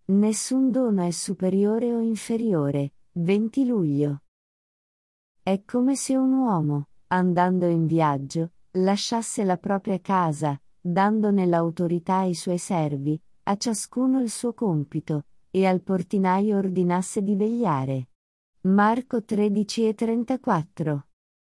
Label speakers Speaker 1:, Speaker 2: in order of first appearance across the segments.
Speaker 1: Nessun dono è superiore o inferiore. 20 luglio. È come se un uomo, andando in viaggio, lasciasse la propria casa, dandone l'autorità ai suoi servi, a ciascuno il suo compito, e al portinaio ordinasse di vegliare. Marco 13:34.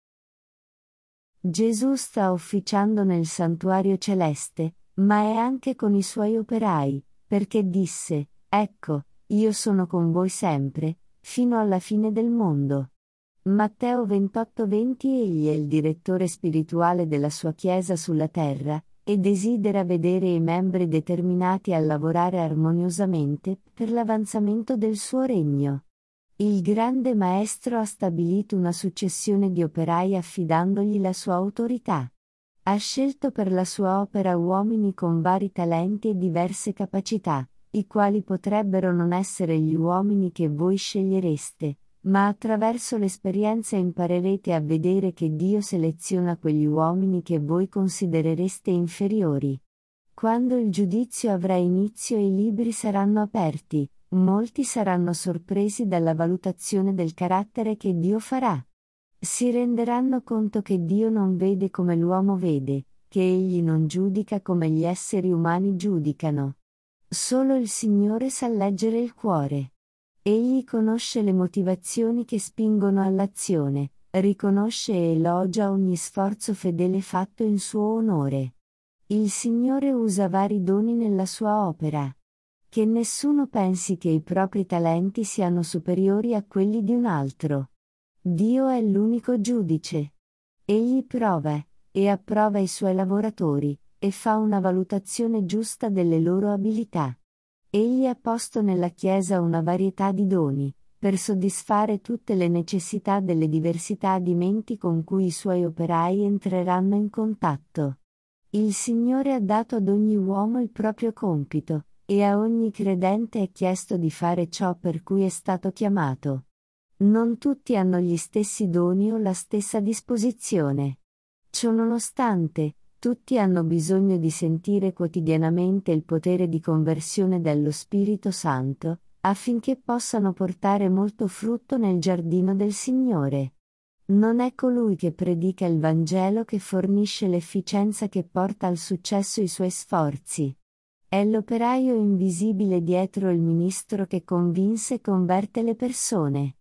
Speaker 1: Gesù sta officiando nel santuario celeste, ma è anche con i suoi operai, perché disse: Ecco, io sono con voi sempre, fino alla fine del mondo. Matteo 28:20. Egli è il direttore spirituale della sua Chiesa sulla terra, e desidera vedere i membri determinati a lavorare armoniosamente per l'avanzamento del suo regno. Il grande Maestro ha stabilito una successione di operai affidandogli la sua autorità. Ha scelto per la sua opera uomini con vari talenti e diverse capacità, i quali potrebbero non essere gli uomini che voi scegliereste, ma attraverso l'esperienza imparerete a vedere che Dio seleziona quegli uomini che voi considerereste inferiori. Quando il giudizio avrà inizio e i libri saranno aperti, molti saranno sorpresi dalla valutazione del carattere che Dio farà. Si renderanno conto che Dio non vede come l'uomo vede, che Egli non giudica come gli esseri umani giudicano. Solo il Signore sa leggere il cuore. Egli conosce le motivazioni che spingono all'azione, riconosce e elogia ogni sforzo fedele fatto in suo onore. Il Signore usa vari doni nella sua opera. Che nessuno pensi che i propri talenti siano superiori a quelli di un altro. Dio è l'unico giudice. Egli prova e approva i suoi lavoratori, e fa una valutazione giusta delle loro abilità. Egli ha posto nella Chiesa una varietà di doni, per soddisfare tutte le necessità delle diversità di menti con cui i suoi operai entreranno in contatto. Il Signore ha dato ad ogni uomo il proprio compito, e a ogni credente è chiesto di fare ciò per cui è stato chiamato. Non tutti hanno gli stessi doni o la stessa disposizione. Ciononostante, tutti hanno bisogno di sentire quotidianamente il potere di conversione dello Spirito Santo, affinché possano portare molto frutto nel giardino del Signore. Non è colui che predica il Vangelo che fornisce l'efficienza che porta al successo i suoi sforzi. È l'operaio invisibile dietro il ministro che convince e converte le persone.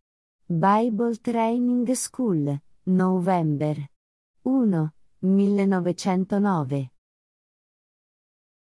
Speaker 1: Bible Training School, November 1, 1909